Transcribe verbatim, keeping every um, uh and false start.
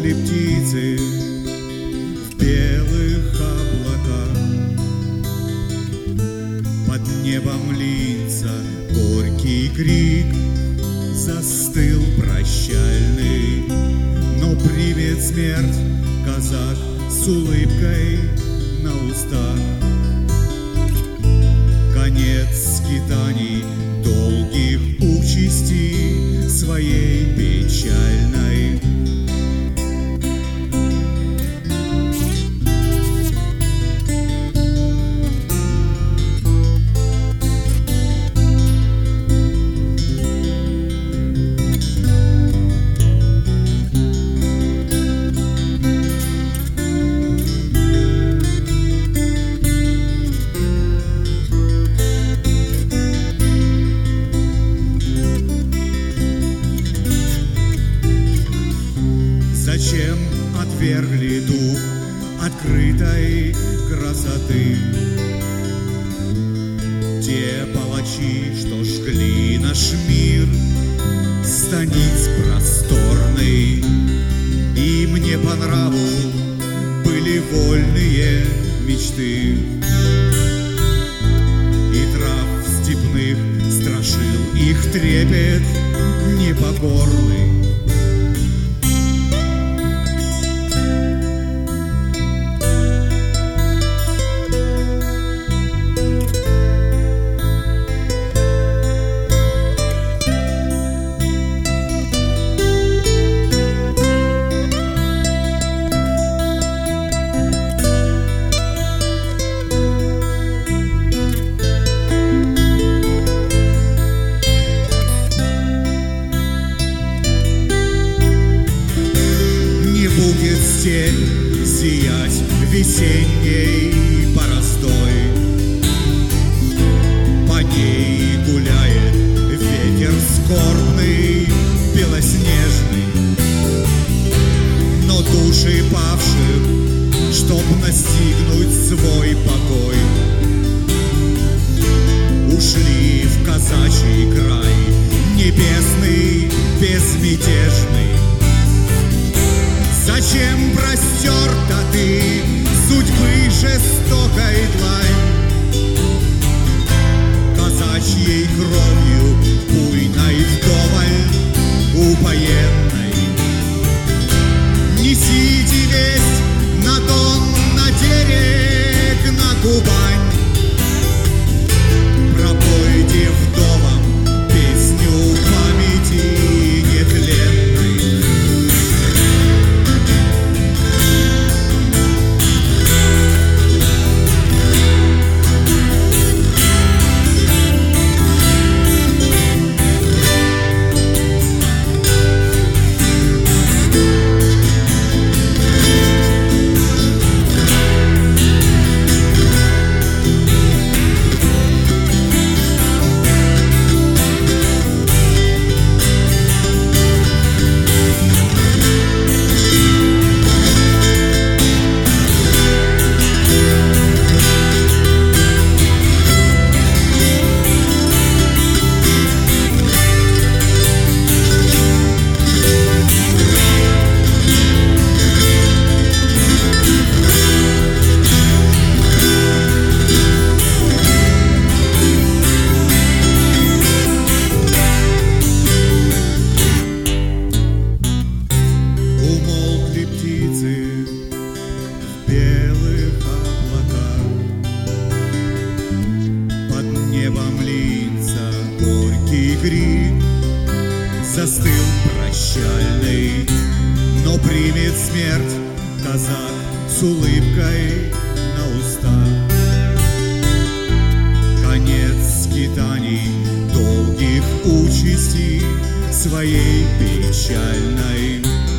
Умолкли птицы в белых облаках, под небом льется горький крик, застыл прощальный, но примет смерть казак с улыбкой на устах. Конец скитаний долгих участи своей печальной. Зачем отвергли дух открытой красоты те палачи, что жгли наш мир, станиц просторный? И мне по нраву были вольные мечты, и трав степных страшил их трепет непокорный. Будет степь сиять весенней бороздой, по ней гуляет ветер скорбный, белоснежный. Но души павших, чтоб настигнуть свой покой, ушли в казачий край небесный, безмятежный. Зачем простерта ты судьбы жестокой длань, казачьей кровью буйной вдоволь упоенной? Несите весть на Дон, на Терек, на Кубань, пропойте вдовам песню памяти нетленной. Крик застыл прощальный, но примет смерть казак с улыбкой на устах. Конец скитаний долгих участей своей печальной.